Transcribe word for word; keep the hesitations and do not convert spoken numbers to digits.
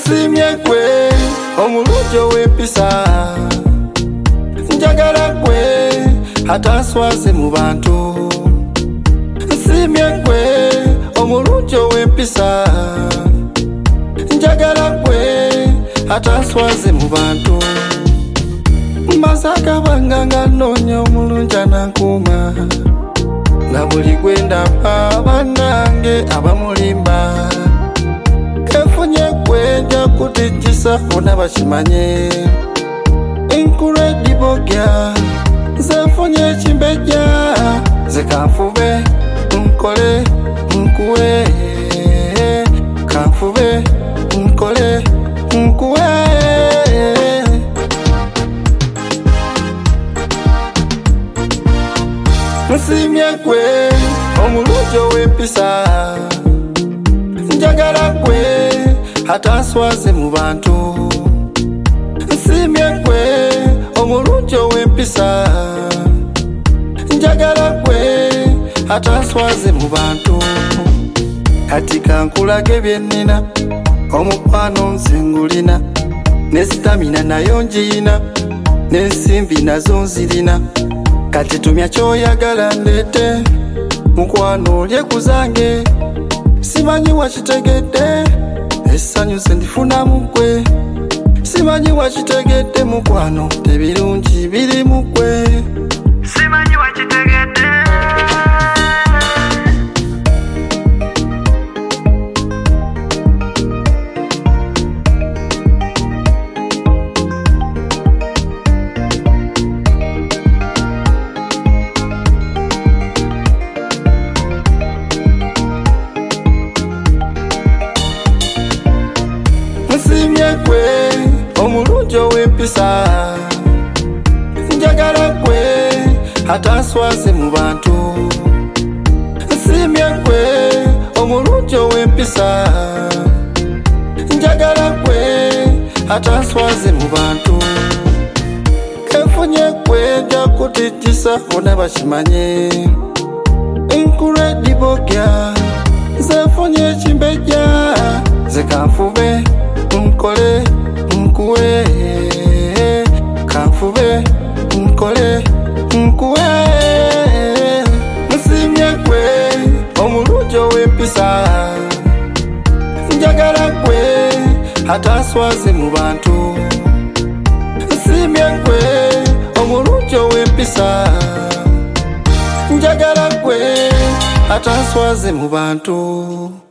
Nsimye kwe omulungi ow'empisa, njagala kwe atanswaze mu bantu. Nsimye kwe omulungi ow'empisa, njagala kwe atanswaze mu bantu. Masaka banganga noonya omulungi anankuuma, na buli gwe ndaba bannange abamulimba. Kefunye kwe nja kutikisa funa bakimanye. Incredible girl, nze nfunye ekimbejja, nze kanfube nkole nkuwe, kanfube nkole nkuwe. Nsimye kwe omulungi ow'empisa, njagala kwe atanswaze mu bantu. Nsimye kwe omulungi ow'empisa, njagala kwe atanswaze mu bantu. Kati kankulage bye nnina, omukwano nze ngulina, ne sitamina nayo njiyina, n'ensimbi nazo nzirina. Kati tumya kyoyagala ndeete, mukwano olye kuzange. Simanyi wakitegedde, essanyu se ndifuna mukwe. Simanyi wakitegedde mukwano, tebirungi biri mukwe. Simanyi wakitegedde. Nsimye kwe omulungi ow'empisa, njagala kwe atanswaze mu bantu. Nsimye kwe omulungi ow'empisa, njagala kwe atanswaze mu bantu. Kefunye kwe nja kutikisa funa bakimanye. Incredible girl, nze nfunye ekimbejja, nze kanfube nkole nkuwe, kanfube nkole nkuwe. Nsimye kwe omulungi ow'empisa, njagala kwe atanswaze mu bantu. Nsimye kwe omulungi ow'empisa, njagala kwe atanswaze mu bantu.